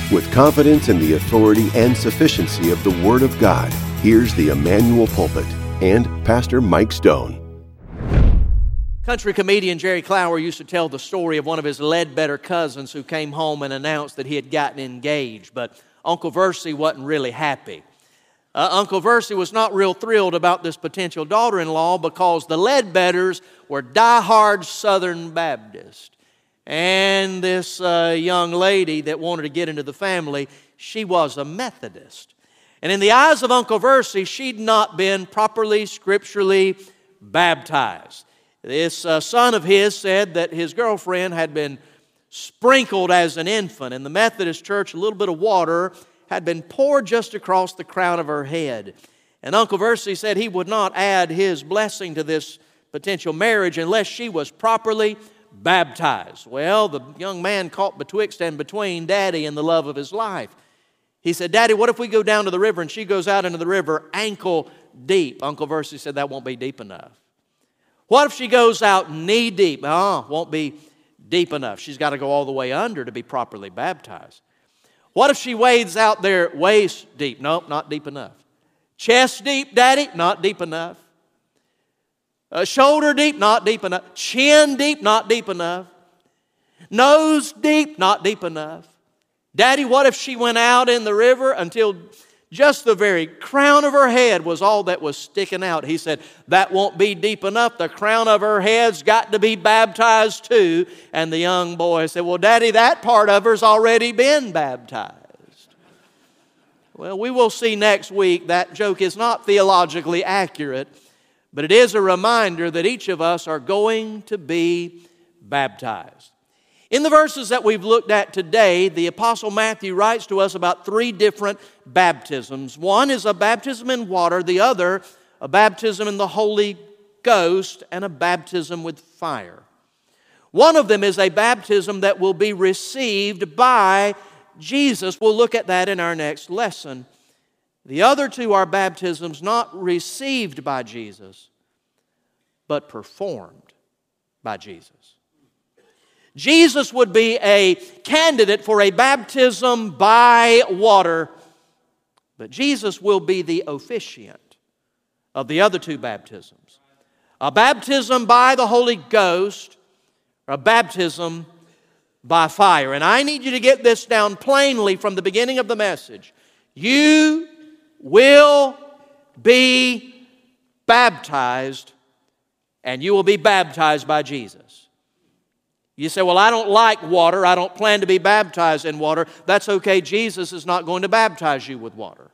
With confidence in the authority and sufficiency of the Word of God, here's the Emmanuel Pulpit and Pastor Mike Stone. Country comedian Jerry Clower used to tell the story of one of his Ledbetter cousins who came home and announced that he had gotten engaged, but Uncle Versey wasn't really happy. Uncle Versey was not real thrilled about this potential daughter-in-law because the Ledbetters were diehard Southern Baptists. And this young lady that wanted to get into the family, she was a Methodist. And in the eyes of Uncle Versey, she'd not been properly scripturally baptized. This son of his said that his girlfriend had been sprinkled as an infant. In the Methodist church, a little bit of water had been poured just across the crown of her head. And Uncle Versey said he would not add his blessing to this potential marriage unless she was properly baptized. Well, the young man caught betwixt and between Daddy and the love of his life. He said, "Daddy, what if we go down to the river?" And she goes out into the river ankle deep. Uncle Versey said, "That won't be deep enough." What if she goes out knee deep? Won't be deep enough. She's got to go all the way under to be properly baptized. What if she wades out there waist deep? Nope, not deep enough. Chest deep, Daddy? Not deep enough. Shoulder deep? Not deep enough. Chin deep? Not deep enough. Nose deep? Not deep enough. Daddy, what if she went out in the river until just the very crown of her head was all that was sticking out? He said, "That won't be deep enough. The crown of her head's got to be baptized too." And the young boy said, "Well, Daddy, that part of her's already been baptized." Well, we will see next week that joke is not theologically accurate, but it is a reminder that each of us are going to be baptized. In the verses that we've looked at today, the Apostle Matthew writes to us about three different baptisms. One is a baptism in water, the other a baptism in the Holy Ghost, and a baptism with fire. One of them is a baptism that will be received by Jesus. We'll look at that in our next lesson. The other two are baptisms not received by Jesus, but performed by Jesus. Jesus would be a candidate for a baptism by water, but Jesus will be the officiant of the other two baptisms. A baptism by the Holy Ghost, or a baptism by fire. And I need you to get this down plainly from the beginning of the message. You will be baptized, and you will be baptized by Jesus. You say, "Well, I don't like water. I don't plan to be baptized in water." That's okay. Jesus is not going to baptize you with water.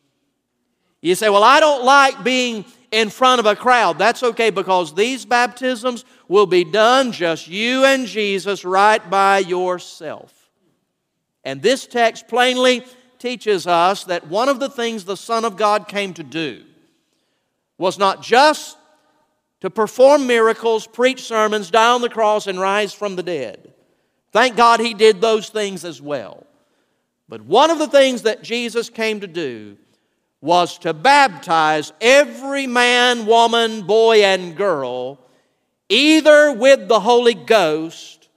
You say, "Well, I don't like being in front of a crowd." That's okay, because these baptisms will be done just you and Jesus right by yourself. And this text plainly teaches us that one of the things the Son of God came to do was not just to perform miracles, preach sermons, die on the cross, and rise from the dead. Thank God He did those things as well. But one of the things that Jesus came to do was to baptize every man, woman, boy, and girl either with the Holy Ghost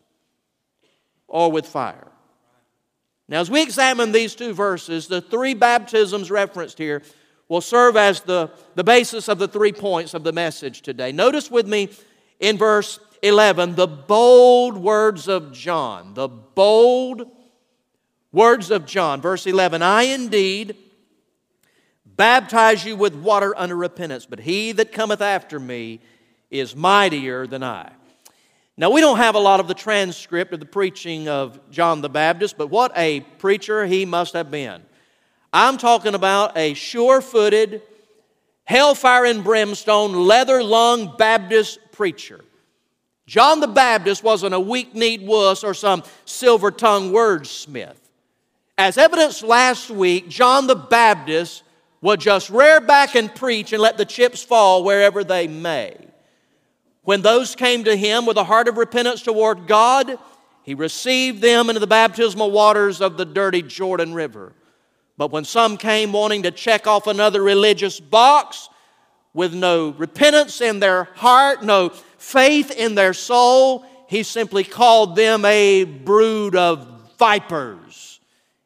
or with fire. Now, as we examine these two verses, the three baptisms referenced here will serve as the basis of the 3 points of the message today. Notice with me in verse 11 the bold words of John. The bold words of John. Verse 11, "I indeed baptize you with water unto repentance, but he that cometh after me is mightier than I." Now, we don't have a lot of the transcript of the preaching of John the Baptist, but what a preacher he must have been. I'm talking about a sure-footed, hellfire and brimstone, leather-lunged Baptist preacher. John the Baptist wasn't a weak-kneed wuss or some silver-tongued wordsmith. As evidenced last week, John the Baptist would just rear back and preach and let the chips fall wherever they may. When those came to him with a heart of repentance toward God, he received them into the baptismal waters of the dirty Jordan River. But when some came wanting to check off another religious box with no repentance in their heart, no faith in their soul, he simply called them a brood of vipers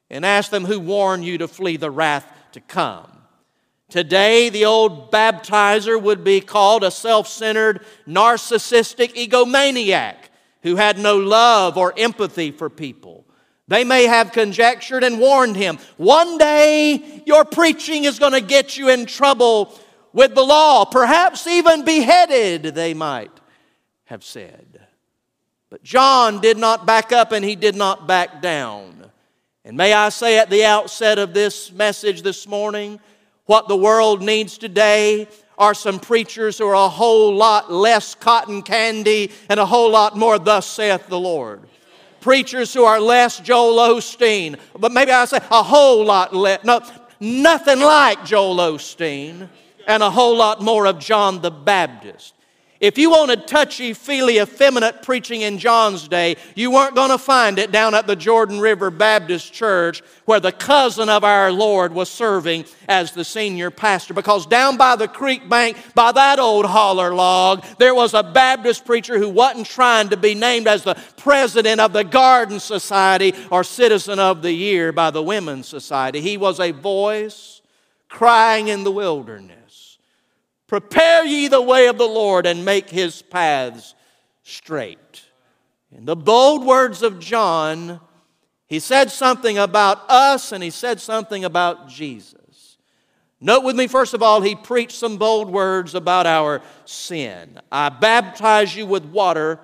and ask them who warned you to flee the wrath to come. Today, the old baptizer would be called a self-centered, narcissistic egomaniac who had no love or empathy for people. They may have conjectured and warned him, one day your preaching is going to get you in trouble with the law, perhaps even beheaded, they might have said. But John did not back up and he did not back down. And may I say at the outset of this message this morning, what the world needs today are some preachers who are a whole lot less cotton candy and a whole lot more thus saith the Lord. Preachers who are less Joel Osteen, but maybe I say a whole lot less, no, nothing like Joel Osteen, and a whole lot more of John the Baptist. If you wanted touchy-feely, effeminate preaching in John's day, you weren't going to find it down at the Jordan River Baptist Church where the cousin of our Lord was serving as the senior pastor. Because down by the creek bank, by that old holler log, there was a Baptist preacher who wasn't trying to be named as the president of the Garden Society or citizen of the year by the Women's Society. He was a voice crying in the wilderness. Prepare ye the way of the Lord and make His paths straight. In the bold words of John, he said something about us and he said something about Jesus. Note with me, first of all, he preached some bold words about our sin. I baptize you with water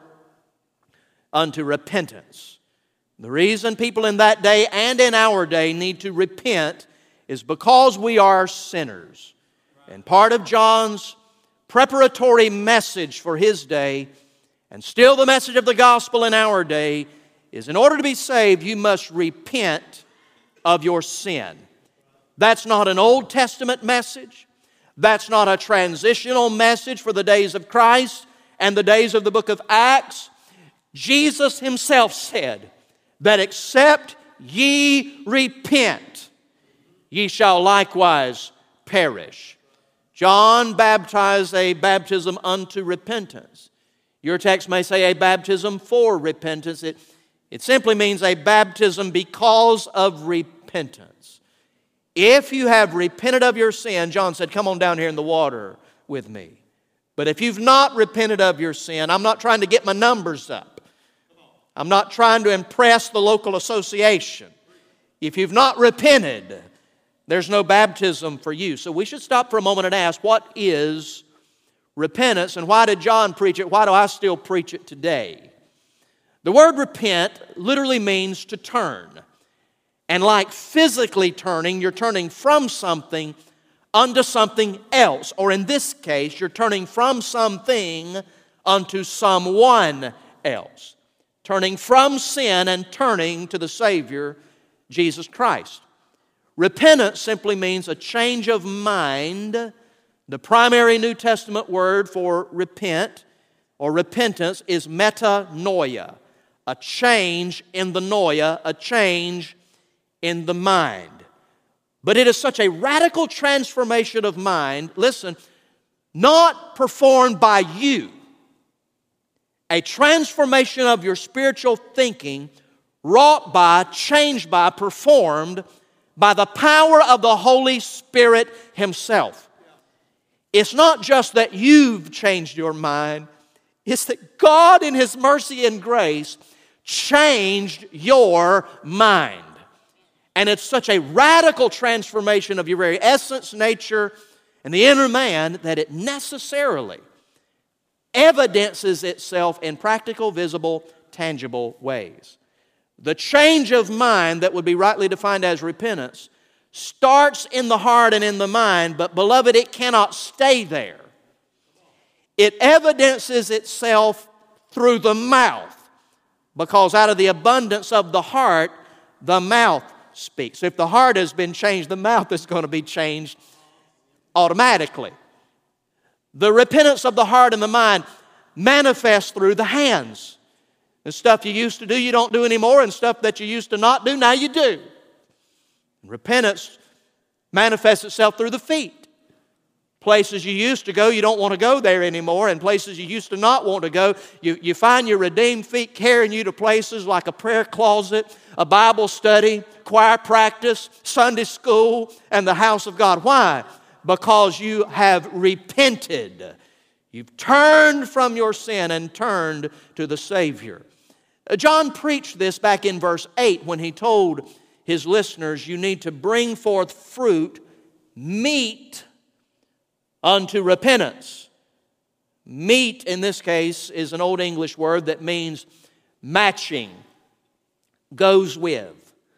unto repentance. The reason people in that day and in our day need to repent is because we are sinners. And part of John's preparatory message for his day, and still the message of the gospel in our day, is in order to be saved, you must repent of your sin. That's not an Old Testament message. That's not a transitional message for the days of Christ and the days of the book of Acts. Jesus Himself said that except ye repent, ye shall likewise perish. John baptized a baptism unto repentance. Your text may say a baptism for repentance. It simply means a baptism because of repentance. If you have repented of your sin, John said, come on down here in the water with me. But if you've not repented of your sin, I'm not trying to get my numbers up. I'm not trying to impress the local association. If you've not repented, there's no baptism for you. So we should stop for a moment and ask, what is repentance? And why did John preach it? Why do I still preach it today? The word repent literally means to turn. And like physically turning, you're turning from something unto something else. Or in this case, you're turning from something unto someone else. Turning from sin and turning to the Savior, Jesus Christ. Repentance simply means a change of mind. The primary New Testament word for repent or repentance is metanoia, a change in the noia, a change in the mind. But it is such a radical transformation of mind, listen, not performed by you. A transformation of your spiritual thinking wrought by, changed by, performed by the power of the Holy Spirit Himself. It's not just that you've changed your mind. It's that God in His mercy and grace changed your mind. And it's such a radical transformation of your very essence, nature, and the inner man that it necessarily evidences itself in practical, visible, tangible ways. The change of mind that would be rightly defined as repentance starts in the heart and in the mind, but beloved, it cannot stay there. It evidences itself through the mouth, because out of the abundance of the heart, the mouth speaks. If the heart has been changed, the mouth is going to be changed automatically. The repentance of the heart and the mind manifests through the hands. The stuff you used to do, you don't do anymore, and stuff that you used to not do, now you do. Repentance manifests itself through the feet. Places you used to go, you don't want to go there anymore, and places you used to not want to go, you find your redeemed feet carrying you to places like a prayer closet, a Bible study, choir practice, Sunday school, and the house of God. Why? Because you have repented. You've turned from your sin and turned to the Savior. John preached this back in verse 8 when he told his listeners, you need to bring forth fruit meet unto repentance. Meet, in this case, is an Old English word that means matching, goes with,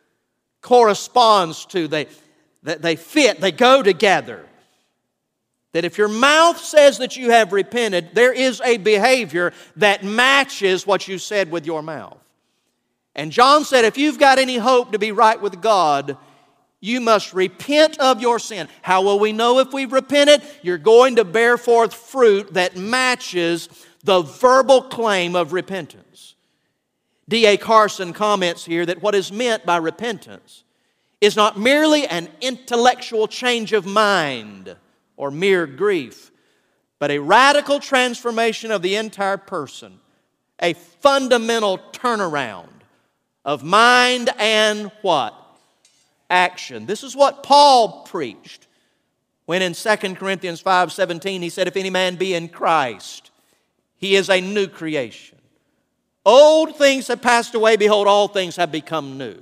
corresponds to, they fit, they go together. That if your mouth says that you have repented, there is a behavior that matches what you said with your mouth. And John said, if you've got any hope to be right with God, you must repent of your sin. How will we know if we've repented? You're going to bear forth fruit that matches the verbal claim of repentance. D.A. Carson comments here that what is meant by repentance is not merely an intellectual change of mind or mere grief, but a radical transformation of the entire person, a fundamental turnaround of mind and what? Action. This is what Paul preached when in 2 Corinthians 5:17 he said, if any man be in Christ, he is a new creation. Old things have passed away, behold, all things have become new.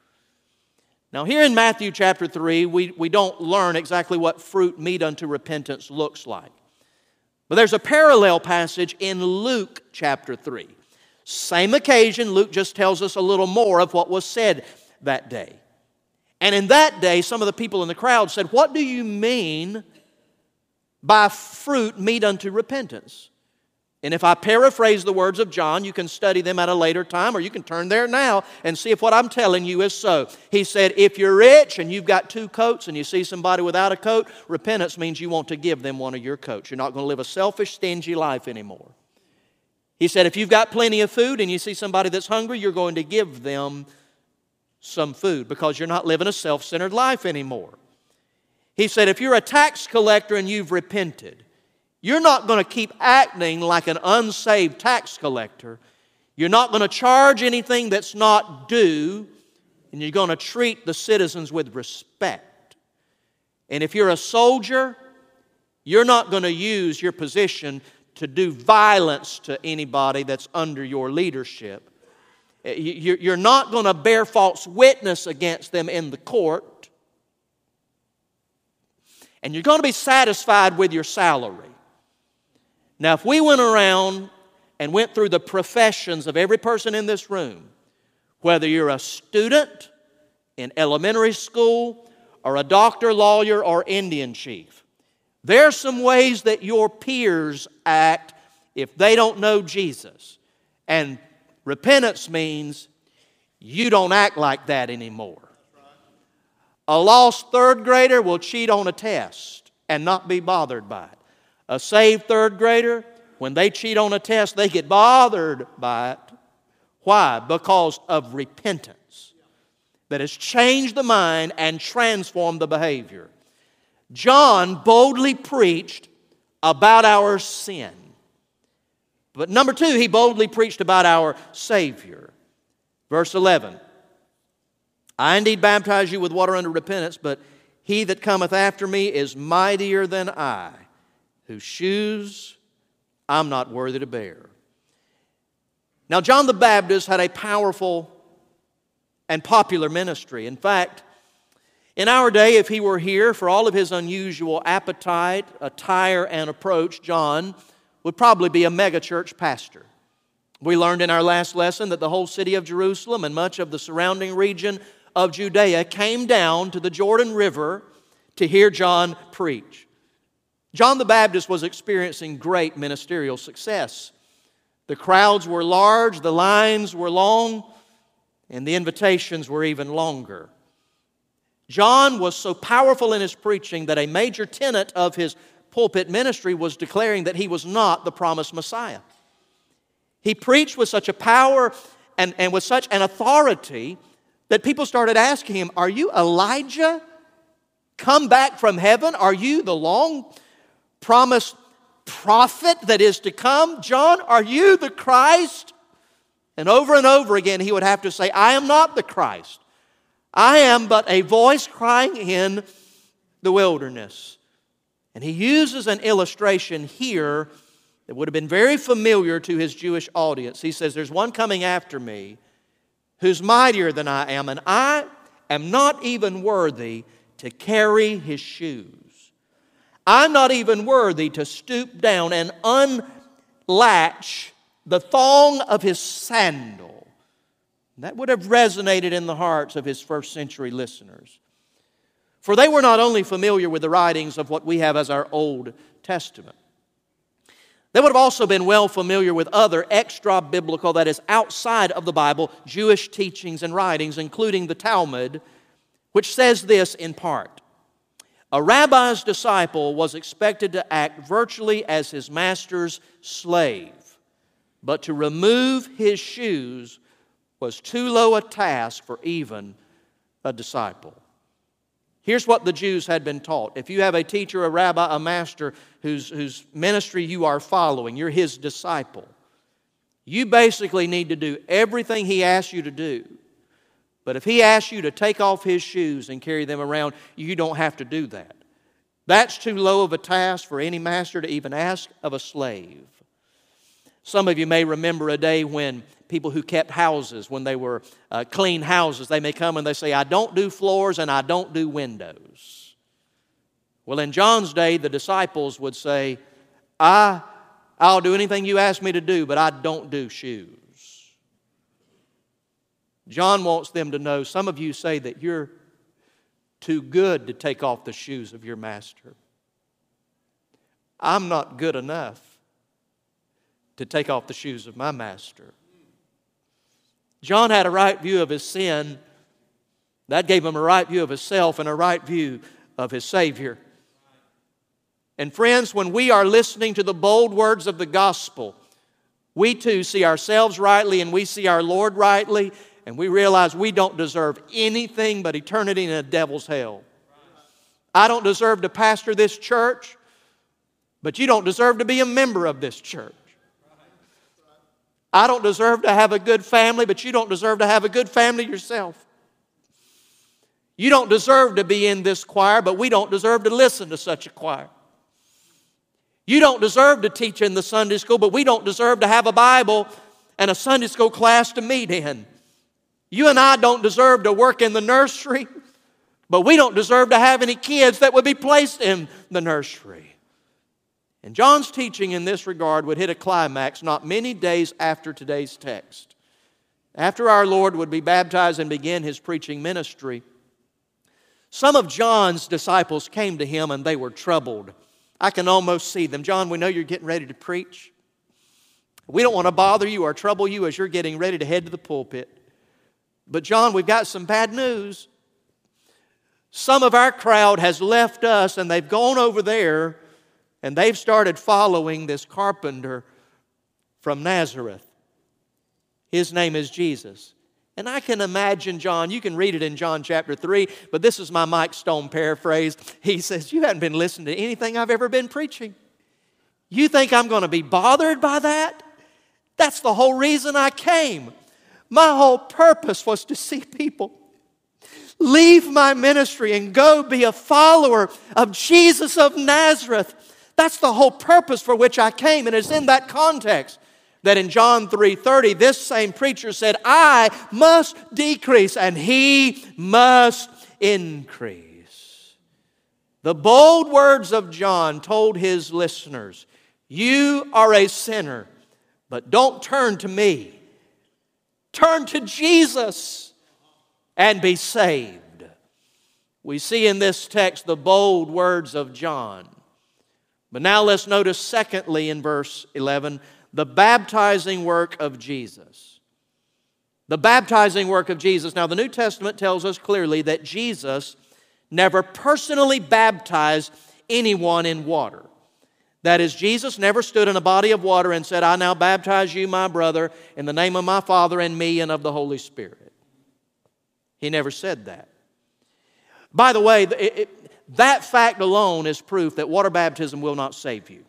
Now here in Matthew chapter 3, we don't learn exactly what fruit meet unto repentance looks like. But there's a parallel passage in Luke chapter 3. Same occasion, Luke just tells us a little more of what was said that day. And in that day, some of the people in the crowd said, what do you mean by fruit meet unto repentance? And if I paraphrase the words of John, you can study them at a later time, or you can turn there now and see if what I'm telling you is so. He said, if you're rich and you've got 2 coats and you see somebody without a coat, repentance means you want to give them one of your coats. You're not going to live a selfish, stingy life anymore. He said, if you've got plenty of food and you see somebody that's hungry, you're going to give them some food because you're not living a self-centered life anymore. He said, if you're a tax collector and you've repented, you're not going to keep acting like an unsaved tax collector. You're not going to charge anything that's not due, and you're going to treat the citizens with respect. And if you're a soldier, you're not going to use your position to do violence to anybody that's under your leadership. You're not going to bear false witness against them in the court. And you're going to be satisfied with your salary. Now, if we went around and went through the professions of every person in this room, whether you're a student in elementary school or a doctor, lawyer, or Indian chief, there are some ways that your peers act if they don't know Jesus. And repentance means you don't act like that anymore. A lost third grader will cheat on a test and not be bothered by it. A saved third grader, when they cheat on a test, they get bothered by it. Why? Because of repentance that has changed the mind and transformed the behavior. John boldly preached about our sin. But number 2, he boldly preached about our Savior. Verse 11, I indeed baptize you with water unto repentance, but he that cometh after me is mightier than I, whose shoes I'm not worthy to bear. Now, John the Baptist had a powerful and popular ministry. In fact, in our day, if he were here, for all of his unusual appetite, attire, and approach, John would probably be a megachurch pastor. We learned in our last lesson that the whole city of Jerusalem and much of the surrounding region of Judea came down to the Jordan River to hear John preach. John the Baptist was experiencing great ministerial success. The crowds were large, the lines were long, and the invitations were even longer. John was so powerful in his preaching that a major tenet of his pulpit ministry was declaring that he was not the promised Messiah. He preached with such a power and with such an authority that people started asking him, are you Elijah come back from heaven? Are you the long-promised prophet that is to come? John, are you the Christ? And over again he would have to say, I am not the Christ. I am but a voice crying in the wilderness. And he uses an illustration here that would have been very familiar to his Jewish audience. He says, there's one coming after me who's mightier than I am, and I am not even worthy to carry his shoes. I'm not even worthy to stoop down and unlatch the thong of his sandal. That would have resonated in the hearts of his first century listeners. For they were not only familiar with the writings of what we have as our Old Testament, they would have also been well familiar with other extra-biblical, that is, outside of the Bible, Jewish teachings and writings, including the Talmud, which says this in part. A rabbi's disciple was expected to act virtually as his master's slave, but to remove his shoes was too low a task for even a disciple. Here's what the Jews had been taught. If you have a teacher, a rabbi, a master whose ministry you are following, you're his disciple, you basically need to do everything he asks you to do. But if he asks you to take off his shoes and carry them around, you don't have to do that. That's too low of a task for any master to even ask of a slave. Some of you may remember a day when people who kept houses, when they were clean houses, they may come and they say, I don't do floors and I don't do windows. Well, in John's day, the disciples would say, I'll do anything you ask me to do, but I don't do shoes. John wants them to know, some of you say that you're too good to take off the shoes of your master. I'm not good enough to take off the shoes of my master. John had a right view of his sin. That gave him a right view of himself and a right view of his Savior. And friends, when we are listening to the bold words of the gospel, we too see ourselves rightly and we see our Lord rightly, and we realize we don't deserve anything but eternity in a devil's hell. I don't deserve to pastor this church, but you don't deserve to be a member of this church. I don't deserve to have a good family, but you don't deserve to have a good family yourself. You don't deserve to be in this choir, but we don't deserve to listen to such a choir. You don't deserve to teach in the Sunday school, but we don't deserve to have a Bible and a Sunday school class to meet in. You and I don't deserve to work in the nursery, but we don't deserve to have any kids that would be placed in the nursery. And John's teaching in this regard would hit a climax not many days after today's text. After our Lord would be baptized and begin his preaching ministry, some of John's disciples came to him and they were troubled. I can almost see them. John, we know you're getting ready to preach. We don't want to bother you or trouble you as you're getting ready to head to the pulpit. But John, we've got some bad news. Some of our crowd has left us and they've gone over there and they've started following this carpenter from Nazareth. His name is Jesus. And I can imagine John, you can read it in John chapter 3, but this is my Mike Stone paraphrase. He says, you haven't been listening to anything I've ever been preaching. You think I'm going to be bothered by that? That's the whole reason I came. My whole purpose was to see people leave my ministry and go be a follower of Jesus of Nazareth. That's the whole purpose for which I came. And it's in that context that in John 3:30, this same preacher said, I must decrease and he must increase. The bold words of John told his listeners, you are a sinner, but don't turn to me. Turn to Jesus and be saved. We see in this text the bold words of John. But now let's notice secondly in verse 11, the baptizing work of Jesus. The baptizing work of Jesus. Now the New Testament tells us clearly that Jesus never personally baptized anyone in water. That is, Jesus never stood in a body of water and said, I now baptize you, my brother, in the name of my Father and me and of the Holy Spirit. He never said that. By the way, that fact alone is proof that water baptism will not save you.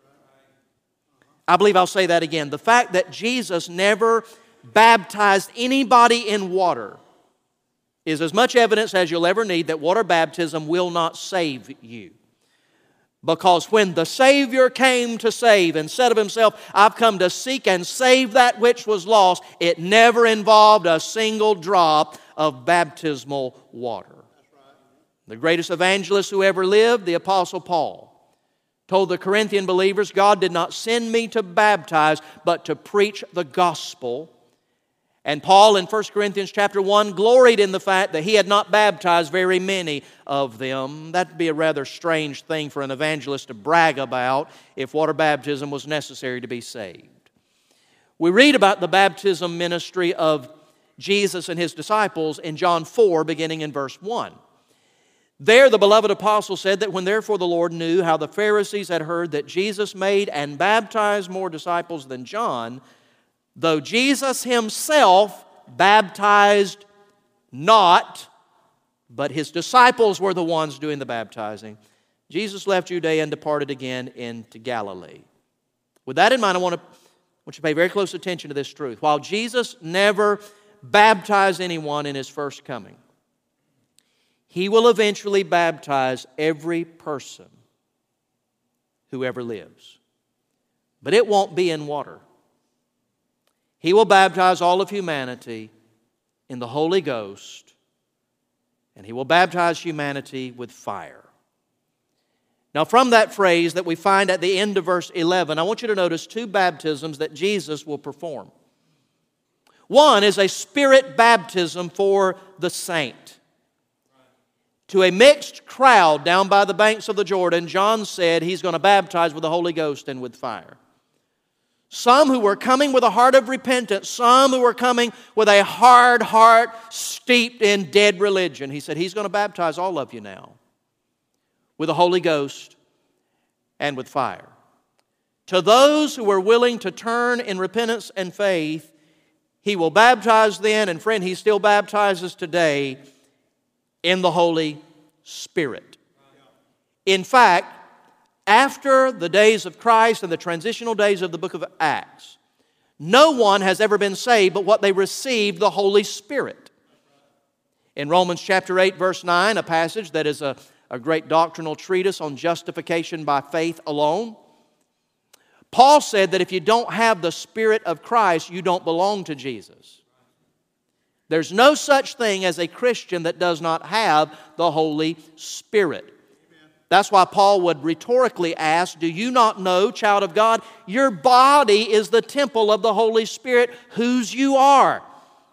I believe I'll say that again. The fact that Jesus never baptized anybody in water is as much evidence as you'll ever need that water baptism will not save you. Because when the Savior came to save and said of Himself, I've come to seek and save that which was lost, it never involved a single drop of baptismal water. The greatest evangelist who ever lived, the Apostle Paul, told the Corinthian believers, God did not send me to baptize, but to preach the gospel. And Paul in 1 Corinthians chapter 1 gloried in the fact that he had not baptized very many of them. That would be a rather strange thing for an evangelist to brag about if water baptism was necessary to be saved. We read about the baptism ministry of Jesus and His disciples in John 4, beginning in verse 1. There the beloved apostle said that when therefore the Lord knew how the Pharisees had heard that Jesus made and baptized more disciples than John, though Jesus Himself baptized not, but His disciples were the ones doing the baptizing, Jesus left Judea and departed again into Galilee. With that in mind, I want you to pay very close attention to this truth. While Jesus never baptized anyone in His first coming, He will eventually baptize every person who ever lives. But it won't be in water. He will baptize all of humanity in the Holy Ghost, and He will baptize humanity with fire. Now, from that phrase that we find at the end of verse 11, I want you to notice two baptisms that Jesus will perform. One is a spirit baptism for the saint. To a mixed crowd down by the banks of the Jordan, John said He's going to baptize with the Holy Ghost and with fire. Some who were coming with a heart of repentance, some who were coming with a hard heart steeped in dead religion. He said He's going to baptize all of you now with the Holy Ghost and with fire. To those who are willing to turn in repentance and faith, He will baptize then, and friend, He still baptizes today in the Holy Spirit. In fact, after the days of Christ and the transitional days of the book of Acts, no one has ever been saved but what they received the Holy Spirit. In Romans chapter 8, verse 9, a passage that is a great doctrinal treatise on justification by faith alone, Paul said that if you don't have the Spirit of Christ, you don't belong to Jesus. There's no such thing as a Christian that does not have the Holy Spirit. That's why Paul would rhetorically ask, do you not know, child of God, your body is the temple of the Holy Spirit, whose you are.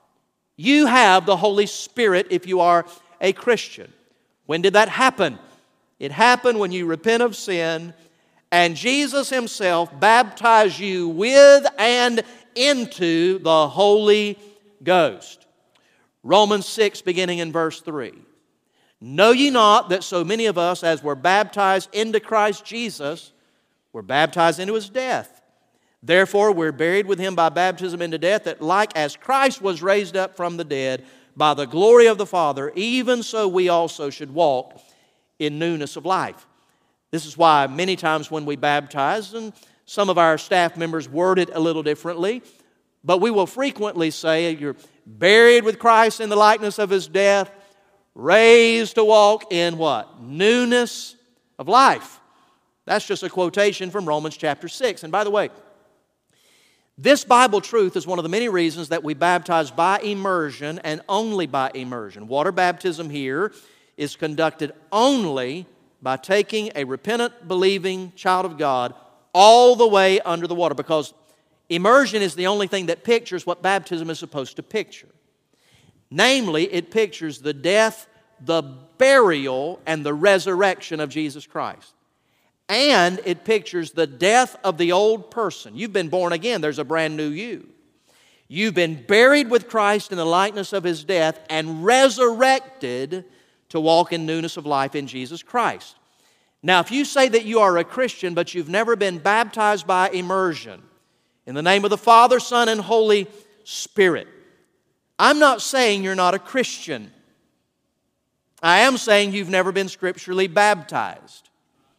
You have the Holy Spirit if you are a Christian. When did that happen? It happened when you repent of sin, and Jesus Himself baptized you with and into the Holy Ghost. Romans 6, beginning in verse 3. Know ye not that so many of us as were baptized into Christ Jesus were baptized into His death? Therefore we're buried with Him by baptism into death, that like as Christ was raised up from the dead by the glory of the Father, even so we also should walk in newness of life. This is why many times when we baptize, and some of our staff members word it a little differently, but we will frequently say you're buried with Christ in the likeness of His death, raised to walk in what? Newness of life. That's just a quotation from Romans chapter 6. And by the way, this Bible truth is one of the many reasons that we baptize by immersion and only by immersion. Water baptism here is conducted only by taking a repentant, believing child of God all the way under the water, because immersion is the only thing that pictures what baptism is supposed to picture. Namely, it pictures the death, the burial, and the resurrection of Jesus Christ. And it pictures the death of the old person. You've been born again. There's a brand new you. You've been buried with Christ in the likeness of His death and resurrected to walk in newness of life in Jesus Christ. Now, if you say that you are a Christian, but you've never been baptized by immersion in the name of the Father, Son, and Holy Spirit, I'm not saying you're not a Christian. I am saying you've never been scripturally baptized,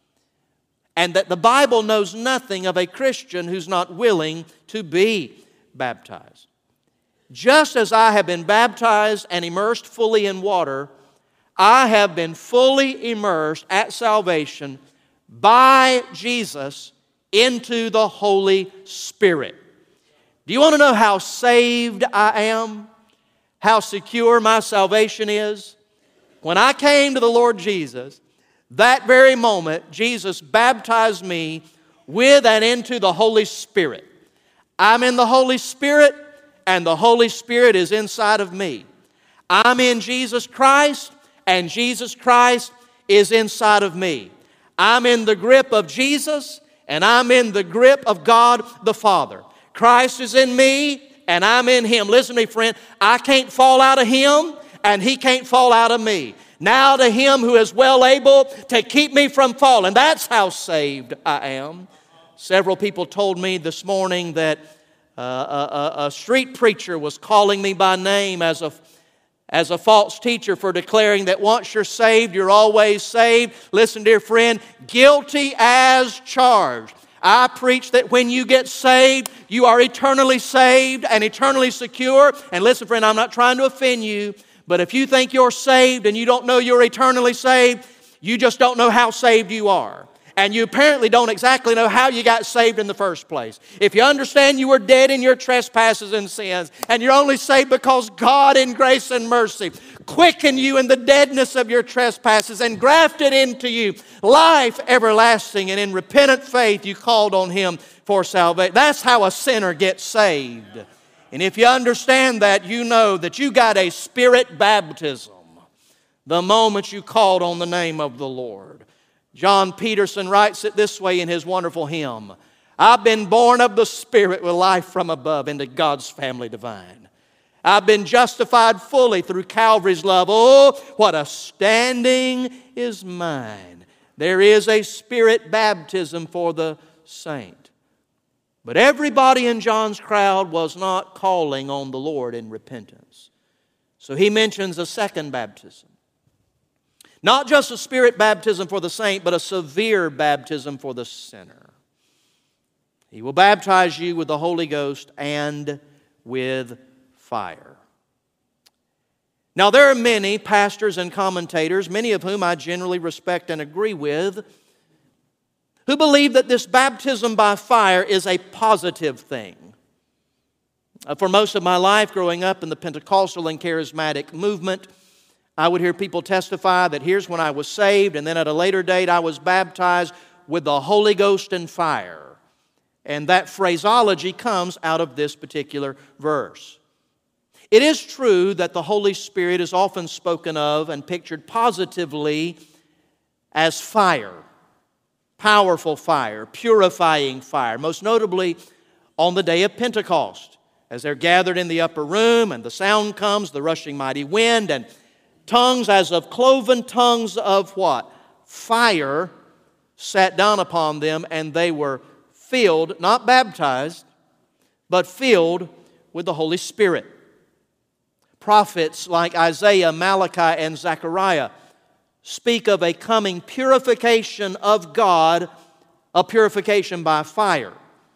and that the Bible knows nothing of a Christian who's not willing to be baptized. just as I have been baptized and immersed fully in water, I have been fully immersed at salvation by Jesus into the Holy Spirit. Do you want to know how saved I am? How secure my salvation is? When I came to the Lord Jesus, that very moment, Jesus baptized me with and into the Holy Spirit. I'm in the Holy Spirit, and the Holy Spirit is inside of me. I'm in Jesus Christ, and Jesus Christ is inside of me. I'm in the grip of Jesus, and I'm in the grip of God the Father. Christ is in me, and I'm in Him. Listen to me, friend. I can't fall out of Him, and He can't fall out of me. Now to Him who is well able to keep me from falling. That's how saved I am. Several people told me this morning that a street preacher was calling me by name as a false teacher for declaring that once you're saved, you're always saved. Listen, dear friend, guilty as charged. I preach that when you get saved, you are eternally saved and eternally secure. And listen, friend, I'm not trying to offend you, but if you think you're saved and you don't know you're eternally saved, you just don't know how saved you are. And you apparently don't exactly know how you got saved in the first place. If you understand you were dead in your trespasses and sins, and you're only saved because God in grace and mercy quickened you in the deadness of your trespasses and grafted into you life everlasting, and in repentant faith you called on Him for salvation. That's how a sinner gets saved. And if you understand that, you know that you got a spirit baptism the moment you called on the name of the Lord. John Peterson writes it this way in his wonderful hymn: I've been born of the Spirit with life from above into God's family divine. I've been justified fully through Calvary's love. Oh, what a standing is mine. There is a Spirit baptism for the saint. But everybody in John's crowd was not calling on the Lord in repentance. So he mentions a second baptism. Not just a Spirit baptism for the saint, but a severe baptism for the sinner. He will baptize you with the Holy Ghost and with fire. Now, there are many pastors and commentators, many of whom I generally respect and agree with, who believe that this baptism by fire is a positive thing. For most of my life, growing up in the Pentecostal and charismatic movement, I would hear people testify that here's when I was saved, and then at a later date I was baptized with the Holy Ghost and fire. And that phraseology comes out of this particular verse. It is true that the Holy Spirit is often spoken of and pictured positively as fire, powerful fire, purifying fire, most notably on the day of Pentecost, as they're gathered in the upper room and the sound comes, the rushing mighty wind, and tongues as of cloven tongues of what? Fire sat down upon them, and they were filled, not baptized, but filled with the Holy Spirit. Prophets like Isaiah, Malachi, and Zechariah speak of a coming purification of God, a purification by fire.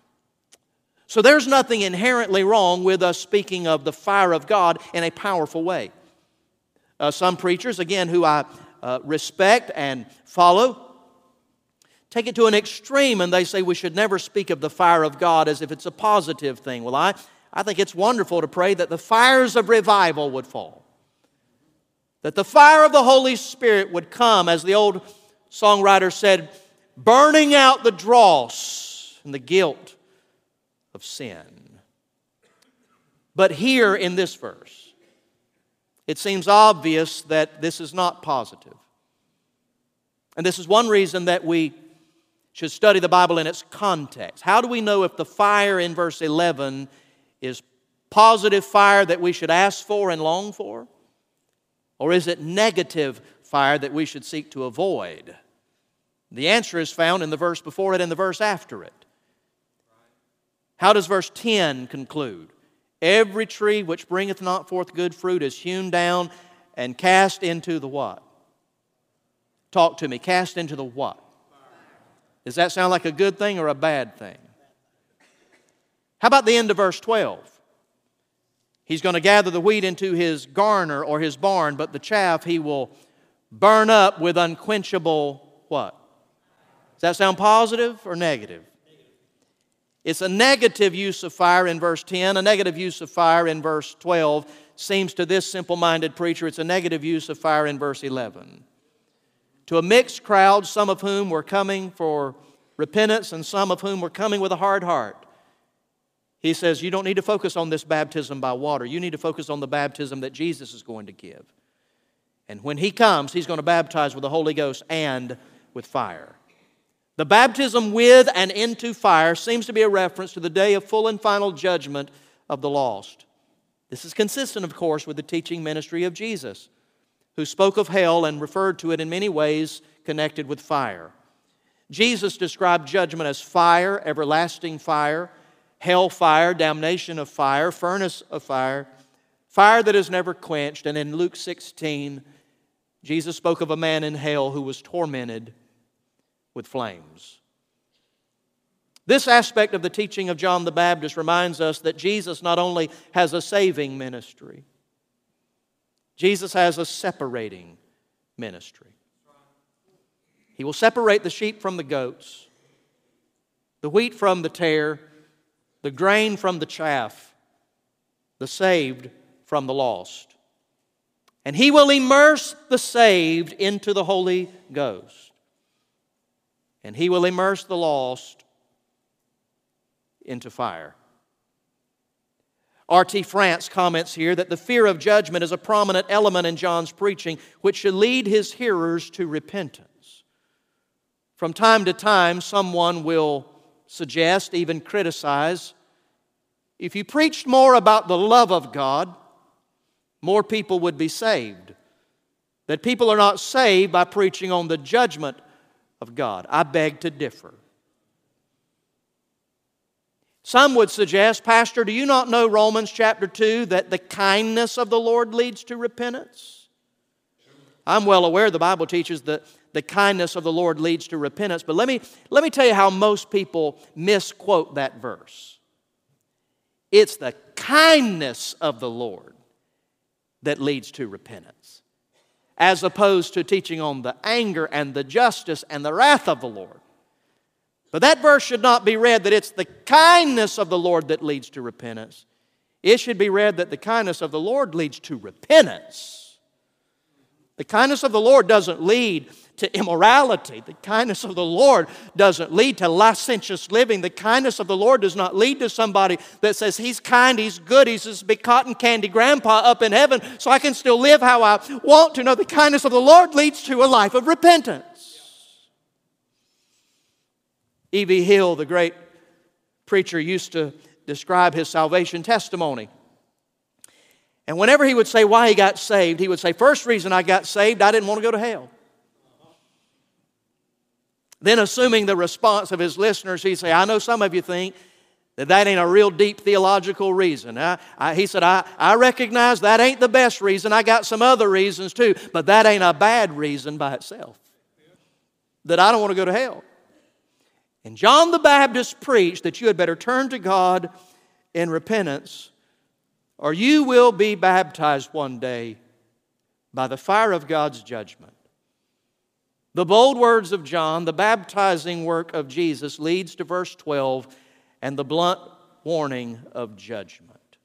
So there's nothing inherently wrong with us speaking of the fire of God in a powerful way. Some preachers, again, who I respect and follow, take it to an extreme, and they say we should never speak of the fire of God as if it's a positive thing. Well, I think it's wonderful to pray that the fires of revival would fall, that the fire of the Holy Spirit would come, as the old songwriter said, burning out the dross and the guilt of sin. But here in this verse, it seems obvious that this is not positive. And this is one reason that we should study the Bible in its context. How do we know if the fire in verse 11 is positive fire that we should ask for and long for? Or is it negative fire that we should seek to avoid? The answer is found in the verse before it and the verse after it. How does verse 10 conclude? Every tree which bringeth not forth good fruit is hewn down and cast into the what? Talk to me. Cast into the what? Does that sound like a good thing or a bad thing? How about the end of verse 12? He's going to gather the wheat into his garner or his barn, but the chaff he will burn up with unquenchable what? Does that sound positive or negative? It's a negative use of fire in verse 10, a negative use of fire in verse 12. Seems to this simple-minded preacher, it's a negative use of fire in verse 11. To a mixed crowd, some of whom were coming for repentance and some of whom were coming with a hard heart. He says, you don't need to focus on this baptism by water. You need to focus on the baptism that Jesus is going to give. And when He comes, He's going to baptize with the Holy Ghost and with fire. The baptism with and into fire seems to be a reference to the day of full and final judgment of the lost. This is consistent, of course, with the teaching ministry of Jesus, who spoke of hell and referred to it in many ways connected with fire. Jesus described judgment as fire, everlasting fire, hell fire, damnation of fire, furnace of fire, fire that is never quenched. And in Luke 16, Jesus spoke of a man in hell who was tormented with flames. This aspect of the teaching of John the Baptist reminds us that Jesus not only has a saving ministry, Jesus has a separating ministry. He will separate the sheep from the goats, the wheat from the tare, the grain from the chaff, the saved from the lost. And He will immerse the saved into the Holy Ghost. And He will immerse the lost into fire. R.T. France comments here that the fear of judgment is a prominent element in John's preaching, which should lead his hearers to repentance. From time to time, someone will suggest, even criticize, if you preached more about the love of God, more people would be saved. That people are not saved by preaching on the judgment of God. I beg to differ. Some would suggest, Pastor, do you not know Romans chapter 2 that the kindness of the Lord leads to repentance? I'm well aware the Bible teaches that the kindness of the Lord leads to repentance, but let me tell you how most people misquote that verse. It's the kindness of the Lord that leads to repentance, as opposed to teaching on the anger and the justice and the wrath of the Lord. But that verse should not be read that it's the kindness of the Lord that leads to repentance. It should be read that the kindness of the Lord leads to repentance. The kindness of the Lord doesn't lead to immorality. The kindness of the Lord doesn't lead to licentious living. The kindness of the Lord does not lead to somebody that says, He's kind, He's good, He's this big cotton candy grandpa up in heaven so I can still live how I want to. No, the kindness of the Lord leads to a life of repentance. E.V. Hill, the great preacher, used to describe his salvation testimony. And whenever he would say why he got saved, he would say, first reason I got saved, I didn't want to go to hell. Then, assuming the response of his listeners, he'd say, I know some of you think that ain't a real deep theological reason. He said, I recognize that ain't the best reason. I got some other reasons too, but that ain't a bad reason by itself. That I don't want to go to hell. And John the Baptist preached that you had better turn to God in repentance, or you will be baptized one day by the fire of God's judgment. The bold words of John, the baptizing work of Jesus, leads to verse 12 and the blunt warning of judgment.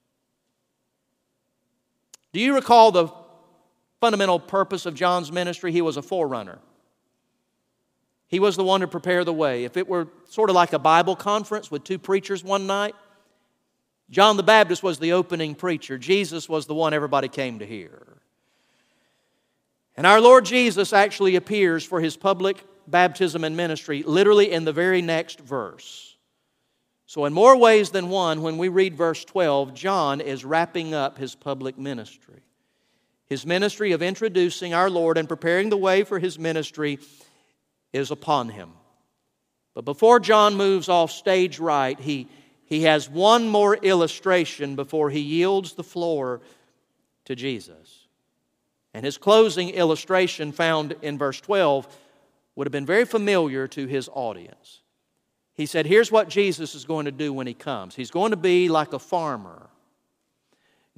Do you recall the fundamental purpose of John's ministry? He was a forerunner. He was the one to prepare the way. If it were sort of like a Bible conference with two preachers one night, John the Baptist was the opening preacher. Jesus was the one everybody came to hear. And our Lord Jesus actually appears for His public baptism and ministry literally in the very next verse. So in more ways than one, when we read verse 12, John is wrapping up his public ministry. His ministry of introducing our Lord and preparing the way for His ministry is upon him. But before John moves off stage right, he has one more illustration before he yields the floor to Jesus. And his closing illustration found in verse 12 would have been very familiar to his audience. He said, here's what Jesus is going to do when He comes. He's going to be like a farmer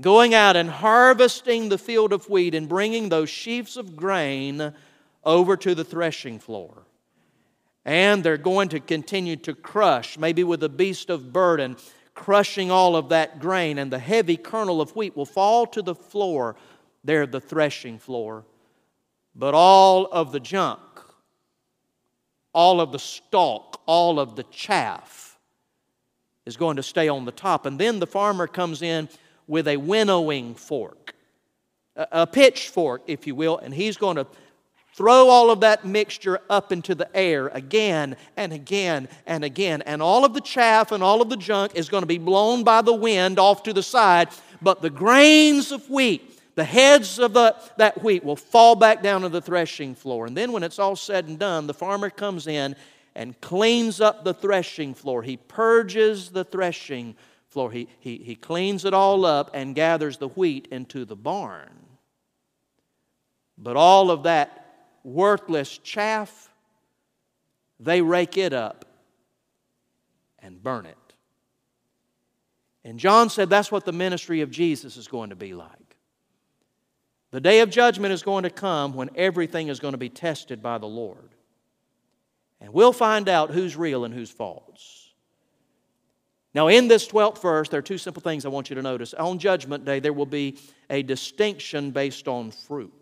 going out and harvesting the field of wheat and bringing those sheaves of grain over to the threshing floor. And they're going to continue to crush, maybe with a beast of burden, crushing all of that grain, and the heavy kernel of wheat will fall to the floor there, the threshing floor. But all of the junk, all of the stalk, all of the chaff is going to stay on the top. And then the farmer comes in with a winnowing fork, a pitchfork, if you will, and he's going to throw all of that mixture up into the air again and again and again. And all of the chaff and all of the junk is going to be blown by the wind off to the side. But the grains of wheat, the heads of that wheat will fall back down to the threshing floor. And then when it's all said and done, the farmer comes in and cleans up the threshing floor. He purges the threshing floor. He cleans it all up and gathers the wheat into the barn. But all of that worthless chaff, they rake it up and burn it. And John said that's what the ministry of Jesus is going to be like. The day of judgment is going to come when everything is going to be tested by the Lord. And we'll find out who's real and who's false. Now in this 12th verse, there are two simple things I want you to notice. On Judgment Day, there will be a distinction based on fruit.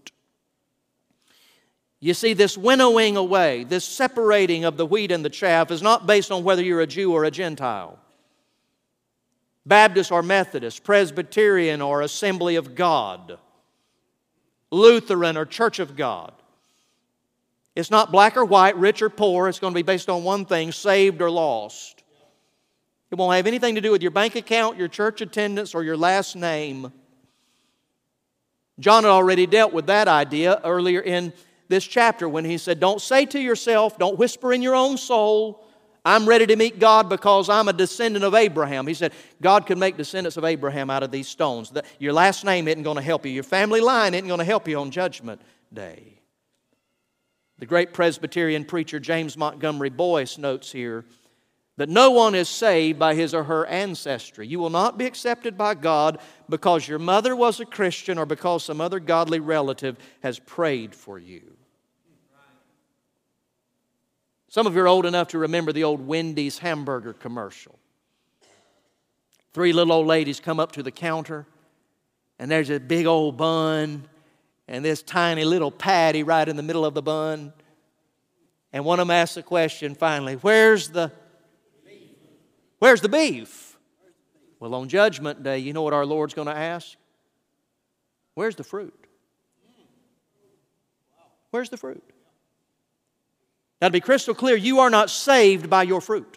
You see, this winnowing away, this separating of the wheat and the chaff is not based on whether you're a Jew or a Gentile, Baptist or Methodist, Presbyterian or Assembly of God, Lutheran or Church of God. It's not black or white, rich or poor. It's going to be based on one thing, saved or lost. It won't have anything to do with your bank account, your church attendance, or your last name. John had already dealt with that idea earlier in this chapter when he said, don't say to yourself, don't whisper in your own soul, I'm ready to meet God because I'm a descendant of Abraham. He said, God could make descendants of Abraham out of these stones. Your last name isn't going to help you. Your family line isn't going to help you on Judgment Day. The great Presbyterian preacher James Montgomery Boyce notes here that no one is saved by his or her ancestry. You will not be accepted by God because your mother was a Christian or because some other godly relative has prayed for you. Some of you are old enough to remember the old Wendy's hamburger commercial. Three little old ladies come up to the counter, and there's a big old bun and this tiny little patty right in the middle of the bun. And one of them asks the question finally, where's the beef? Well, on Judgment Day, you know what our Lord's going to ask? Where's the fruit? Where's the fruit? Now, to be crystal clear, you are not saved by your fruit.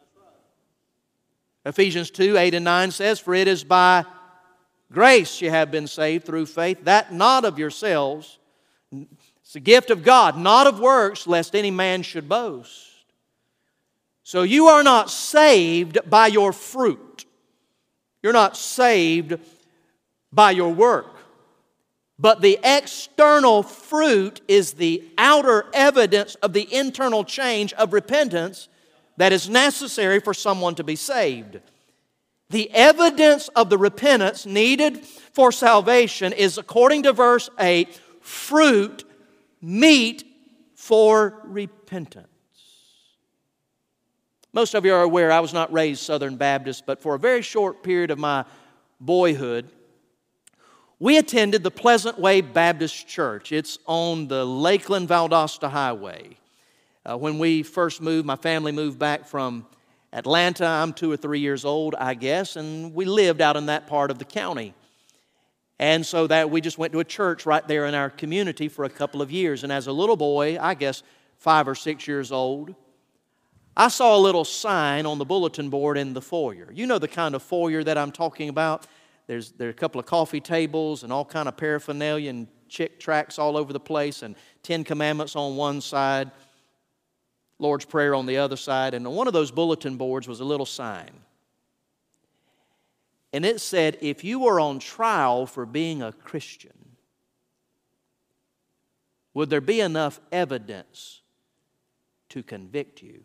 Ephesians 2:8-9 says, for it is by grace you have been saved through faith, that not of yourselves. It's a gift of God, not of works, lest any man should boast. So you are not saved by your fruit. You're not saved by your work. But the external fruit is the outer evidence of the internal change of repentance that is necessary for someone to be saved. The evidence of the repentance needed for salvation is, according to verse 8, fruit, meat for repentance. Most of you are aware I was not raised Southern Baptist, but for a very short period of my boyhood, we attended the Pleasant Way Baptist Church. It's on the Lakeland-Valdosta Highway. When we first moved, my family moved back from Atlanta. I'm 2 or 3 years old, I guess, and we lived out in that part of the county. And so that we just went to a church right there in our community for a couple of years. And as a little boy, I guess 5 or 6 years old, I saw a little sign on the bulletin board in the foyer. You know the kind of foyer that I'm talking about. There are a couple of coffee tables and all kind of paraphernalia and chick tracts all over the place and 10 Commandments on one side, Lord's Prayer on the other side. And on one of those bulletin boards was a little sign. And it said, if you were on trial for being a Christian, would there be enough evidence to convict you?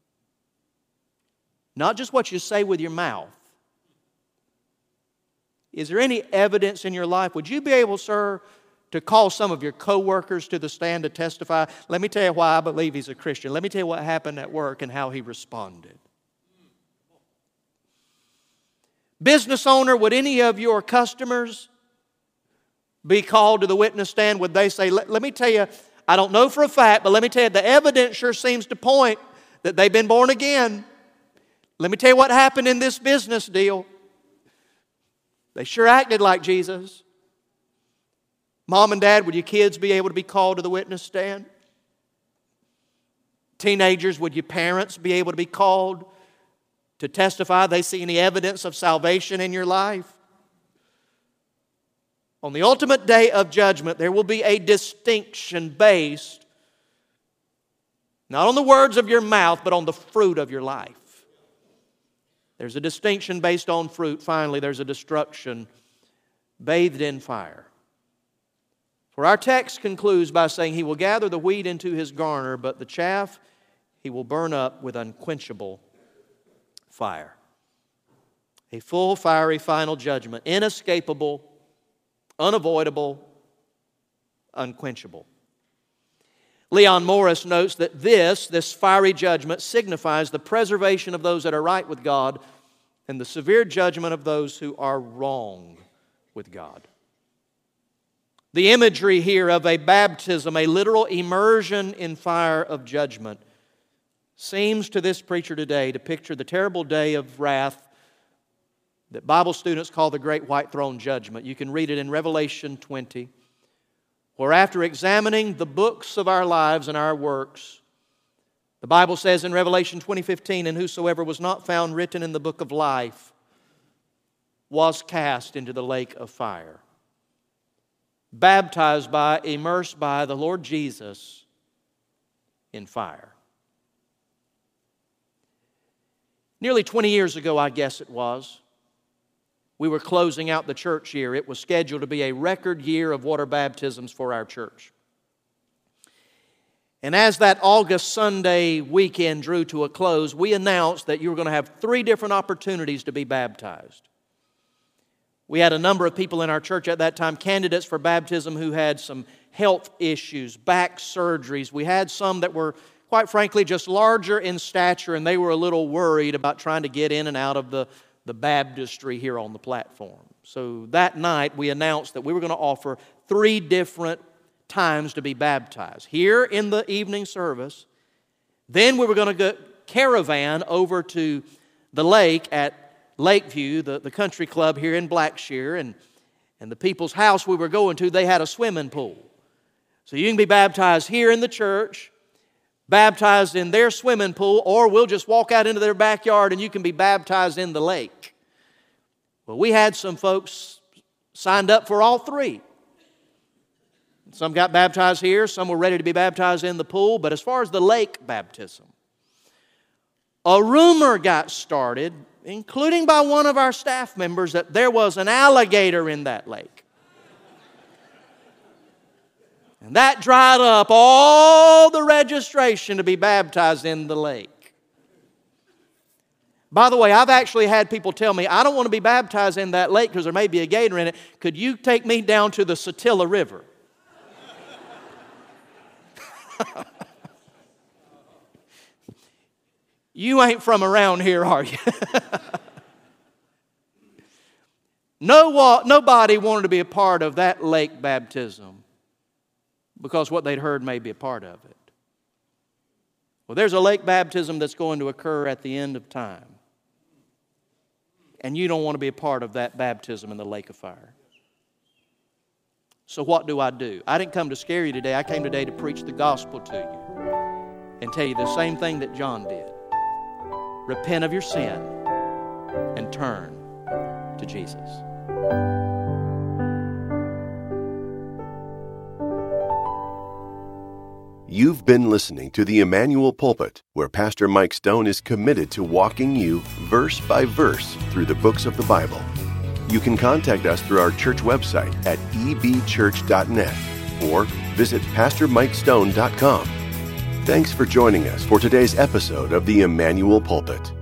Not just what you say with your mouth. Is there any evidence in your life? Would you be able, sir, to call some of your co-workers to the stand to testify? Let me tell you why I believe he's a Christian. Let me tell you what happened at work and how he responded. Business owner, would any of your customers be called to the witness stand? Would they say, let me tell you, I don't know for a fact, but let me tell you, the evidence sure seems to point that they've been born again. Let me tell you what happened in this business deal. They sure acted like Jesus. Mom and Dad, would your kids be able to be called to the witness stand? Teenagers, would your parents be able to be called to testify they see any evidence of salvation in your life? On the ultimate day of judgment, there will be a distinction based not on the words of your mouth, but on the fruit of your life. There's a distinction based on fruit. Finally, there's a destruction bathed in fire. For our text concludes by saying, He will gather the wheat into His garner, but the chaff He will burn up with unquenchable fire. A full, fiery, final judgment. Inescapable, unavoidable, unquenchable. Leon Morris notes that this fiery judgment signifies the preservation of those that are right with God and the severe judgment of those who are wrong with God. The imagery here of a baptism, a literal immersion in fire of judgment, seems to this preacher today to picture the terrible day of wrath that Bible students call the Great White Throne Judgment. You can read it in Revelation 20, where after examining the books of our lives and our works, the Bible says in Revelation 20:15, and whosoever was not found written in the book of life was cast into the lake of fire. Baptized by, immersed by the Lord Jesus in fire. Nearly 20 years ago, I guess it was, we were closing out the church year. It was scheduled to be a record year of water baptisms for our church. And as that August Sunday weekend drew to a close, we announced that you were going to have 3 different opportunities to be baptized. We had a number of people in our church at that time, candidates for baptism, who had some health issues, back surgeries. We had some that were, quite frankly, just larger in stature, and they were a little worried about trying to get in and out of the baptistry here on the platform. So that night we announced that we were going to offer 3 different times to be baptized. Here in the evening service, then we were going to go caravan over to the lake at Lakeview, the country club here in Blackshear, and the people's house we were going to, they had a swimming pool. So you can be baptized here in the church, baptized in their swimming pool, or we'll just walk out into their backyard and you can be baptized in the lake. Well, we had some folks signed up for all 3. Some got baptized here, some were ready to be baptized in the pool, but as far as the lake baptism, a rumor got started, including by one of our staff members, that there was an alligator in that lake. And that dried up all the registration to be baptized in the lake. By the way, I've actually had people tell me, I don't want to be baptized in that lake because there may be a gator in it. Could you take me down to the Satilla River? You ain't from around here, are you? Nobody wanted to be a part of that lake baptism because what they'd heard may be a part of it. Well, there's a lake baptism that's going to occur at the end of time. And you don't want to be a part of that baptism in the lake of fire. So what do? I didn't come to scare you today. I came today to preach the gospel to you and tell you the same thing that John did. Repent of your sin and turn to Jesus. You've been listening to the Emmanuel Pulpit, where Pastor Mike Stone is committed to walking you verse by verse through the books of the Bible. You can contact us through our church website at ebchurch.net or visit pastormikestone.com. Thanks for joining us for today's episode of the Emmanuel Pulpit.